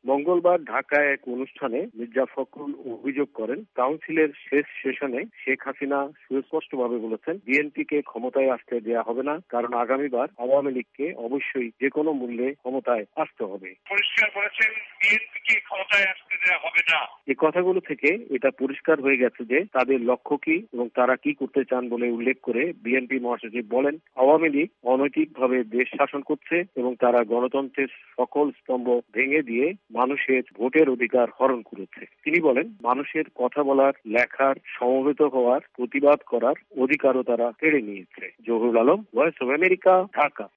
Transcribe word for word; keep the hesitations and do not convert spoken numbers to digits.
মঙ্গলবার ঢাকায় এক অনুষ্ঠানে মির্জা ফখরুল অভিযোগ করেন, কাউন্সিলের শেষ সেশনে শেখ হাসিনা সুস্পষ্টভাবে বলেছেন বিএনপিকে ক্ষমতায় আসতে দেয়া হবে না, কারণ আগামীবার আওয়ামী লীগকে অবশ্যই যে কোনো মূল্যে ক্ষমতায় আসতে হবে। পরিষ্কার করেছেন বিএনপিকে ক্ষমতায় আসতে দেয়া হবে না। এই কথাগুলো থেকে এটা পরিষ্কার হয়ে গেছে যে তাদের লক্ষ্য কি এবং তারা কি করতে চান বলে উল্লেখ করে বিএনপি মহাসচিব বলেন, আওয়ামী লীগ অনৈতিকভাবে দেশ শাসন করছে এবং তারা গণতন্ত্রের সকল স্তম্ভ ভেঙে দিয়ে মানুষের ভোটের অধিকার হরণ করেছে। তিনি বলেন, মানুষের কথা বলার, লেখার, সমবেত হওয়ার, প্রতিবাদ করার অধিকারও তারা কেড়ে নিয়েছে। Zahurul Alam, voice of America, Dhaka.